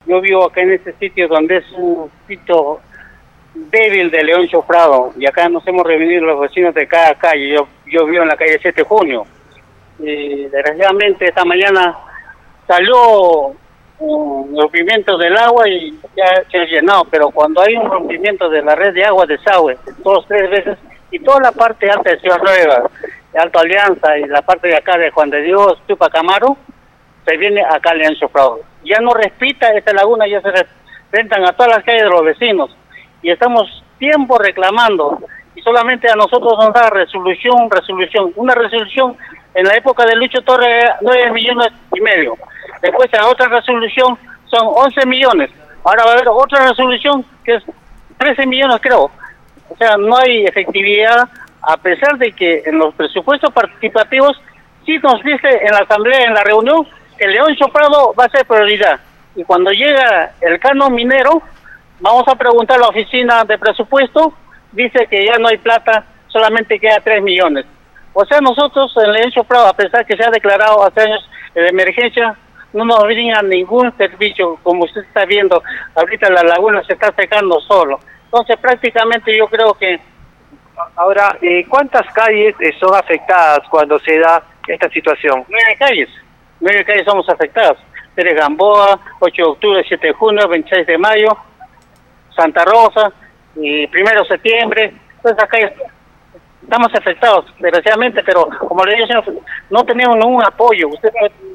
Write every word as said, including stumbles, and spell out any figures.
Yo vivo acá en este sitio donde es un sitio débil de León Chofrado, y acá nos hemos reunido los vecinos de cada calle. Yo, yo vivo en la calle siete de junio. Y desgraciadamente esta mañana salió un rompimiento del agua y ya se ha llenado, pero cuando hay un rompimiento de la red de agua de desagüe, dos tres veces, y toda la parte alta de Ciudad Nueva, de Alto Alianza, y la parte de acá de Juan de Dios, Tupac Amaru, se viene acá a León Chofrado. Ya no respeta esta laguna, ya se rentan a todas las calles de los vecinos, y estamos tiempo reclamando, y solamente a nosotros nos da resolución, resolución, una resolución en la época de Lucho Torres, nueve millones y medio. Después la otra resolución son once millones. Ahora va a haber otra resolución que es trece millones, creo. O sea, no hay efectividad, a pesar de que en los presupuestos participativos sí nos dice en la asamblea, en la reunión, que León Chofrado va a ser prioridad. Y cuando llega el canon minero, vamos a preguntar a la oficina de presupuesto, dice que ya no hay plata, solamente queda tres millones. O sea, nosotros en León Chofrado, a pesar que se ha declarado hace años de emergencia, no nos brinda ningún servicio. Como usted está viendo, ahorita la laguna se está secando solo. Entonces, prácticamente yo creo que... Ahora, eh, ¿cuántas calles eh, son afectadas cuando se da esta situación? Nueve calles. Nueve calles somos afectadas. Pérez Gamboa, ocho de octubre, siete de junio, veintiséis de mayo, Santa Rosa, y primero de septiembre. Todas esas calles estamos afectados, desgraciadamente, pero como le digo, señor, no tenemos ningún apoyo. Usted